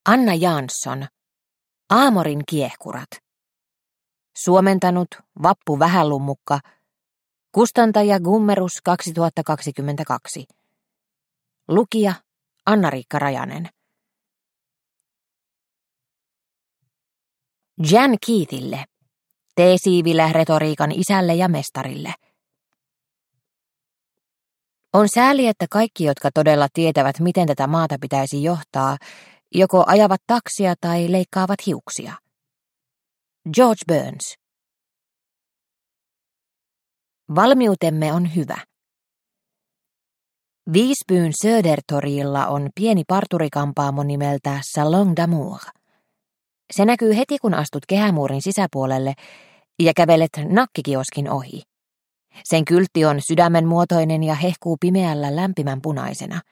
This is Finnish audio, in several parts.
Anna Jansson, Aamorin kiehkurat. Suomentanut Vappu Vähälummukka, kustantaja Gummerus 2022. Lukija Anna-Riikka Rajanen. Jan Keithille, teesiivillä retoriikan isälle ja mestarille. On sääli, että kaikki, jotka todella tietävät, miten tätä maata pitäisi johtaa, joko ajavat taksia tai leikkaavat hiuksia. George Burns. Valmiutemme on hyvä. Visbyn Södertorilla on pieni parturikampaamo nimeltä Salon d'Amour. Se näkyy heti, kun astut kehämuurin sisäpuolelle ja kävelet nakkikioskin ohi. Sen kyltti on sydämen muotoinen ja hehkuu pimeällä lämpimän punaisena.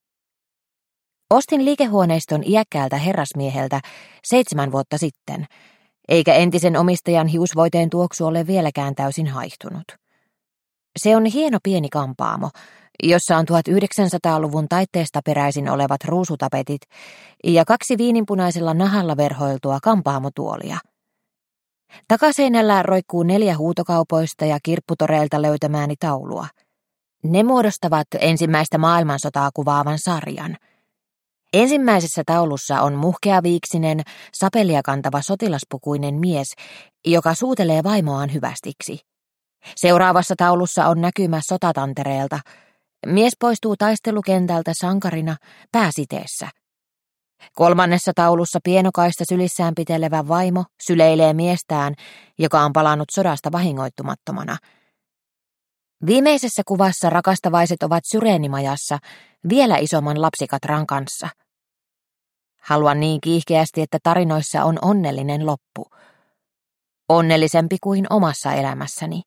Ostin liikehuoneiston iäkkäältä herrasmieheltä 7 vuotta sitten, eikä entisen omistajan hiusvoiteen tuoksu ole vieläkään täysin haihtunut. Se on hieno pieni kampaamo, jossa on 1900-luvun taitteesta peräisin olevat ruusutapetit ja 2 viininpunaisella nahalla verhoiltua kampaamotuolia. Takaseinällä roikkuu 4 huutokaupoista ja kirpputoreilta löytämääni taulua. Ne muodostavat ensimmäistä maailmansotaa kuvaavan sarjan. Ensimmäisessä taulussa on muhkeaviiksinen, sapelia kantava sotilaspukuinen mies, joka suutelee vaimoaan hyvästiksi. Seuraavassa taulussa on näkymä sotatantereelta. Mies poistuu taistelukentältä sankarina pääsiteessä. 3. taulussa pienokaista sylissään pitelevä vaimo syleilee miestään, joka on palannut sodasta vahingoittumattomana. Viimeisessä kuvassa rakastavaiset ovat syreenimajassa vielä isomman lapsikatran kanssa. Haluan niin kiihkeästi, että tarinoissa on onnellinen loppu. Onnellisempi kuin omassa elämässäni.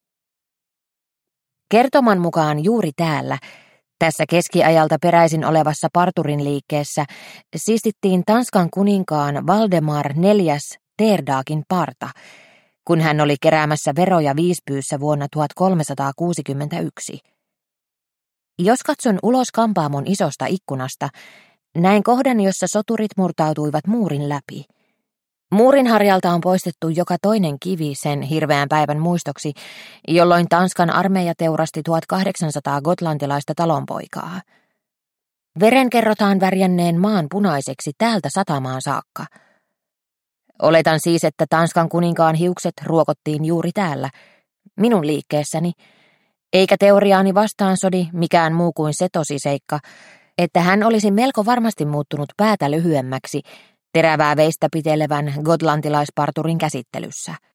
Kertoman mukaan juuri täällä, tässä keskiajalta peräisin olevassa parturin liikkeessä, siistittiin Tanskan kuninkaan Valdemar 4. Terdagin parta, kun hän oli keräämässä veroja Visbyssä vuonna 1361. Jos katson ulos kampaamon isosta ikkunasta, näin kohdan, jossa soturit murtautuivat muurin läpi. Muurin harjalta on poistettu joka toinen kivi sen hirveän päivän muistoksi, jolloin Tanskan armeija teurasti 1800 gotlantilaista talonpoikaa. Veren kerrotaan värjänneen maan punaiseksi täältä satamaan saakka. Oletan siis, että Tanskan kuninkaan hiukset ruokottiin juuri täällä, minun liikkeessäni, eikä teoriaani vastaan sodi mikään muu kuin se tosiseikka, että hän olisi melko varmasti muuttunut päätä lyhyemmäksi, terävää veistä pitelevän gotlantilaisparturin käsittelyssä.